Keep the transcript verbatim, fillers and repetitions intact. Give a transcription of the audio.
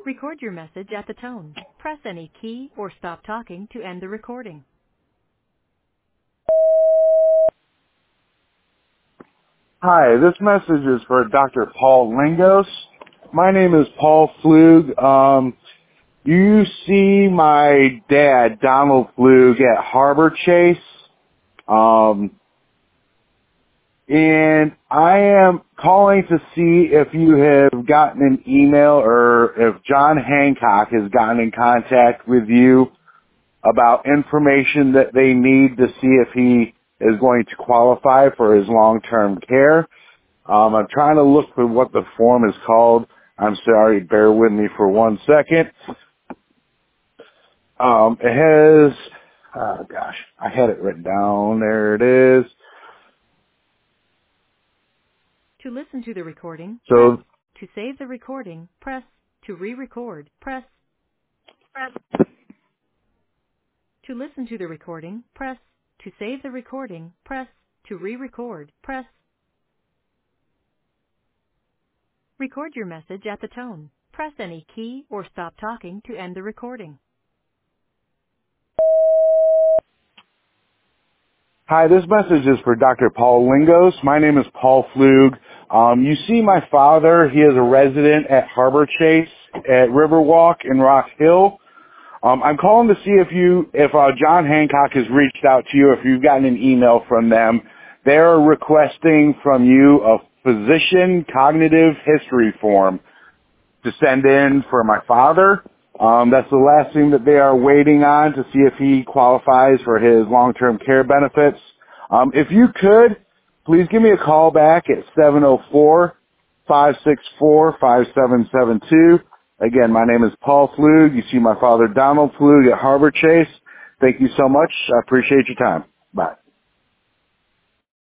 Record your message at the tone. Press any key or stop talking to end the recording. Hi, this message is for Doctor Paul Lingos. My name is Paul Flug. Um, you see my dad, Donald Flug, at Harbor Chase. Um, and I am calling to see if you have gotten an email or if John Hancock has gotten in contact with you about information that they need to see if he is going to qualify for his long-term care. Um, I'm trying to look for what the form is called. I'm sorry, bear with me for one second. Um, it has, oh gosh, I had it written down. There it is. To listen to the recording, press. So, To save the recording, press. To re-record, press. To listen to the recording, press. To save the recording, press. To re-record, press. Record your message at the tone. Press any key or stop talking to end the recording. hi, this message is for Doctor Paul Lingos. My name is Paul Flug. Um, you see my father. He is a resident at Harbor Chase at Riverwalk in Rock Hill. Um, I'm calling to see if you, if uh, John Hancock has reached out to you, if you've gotten an email from them. They're requesting from you a physician cognitive history form to send in for my father. Um, that's the last thing that they are waiting on to see if he qualifies for his long-term care benefits. Um, if you could, please give me a call back at seven oh four, five six four, five seven seven two. Again, my name is Paul Flug. You see my father, Donald Flug, at Harbor Chase. Thank you so much. I appreciate your time. Bye.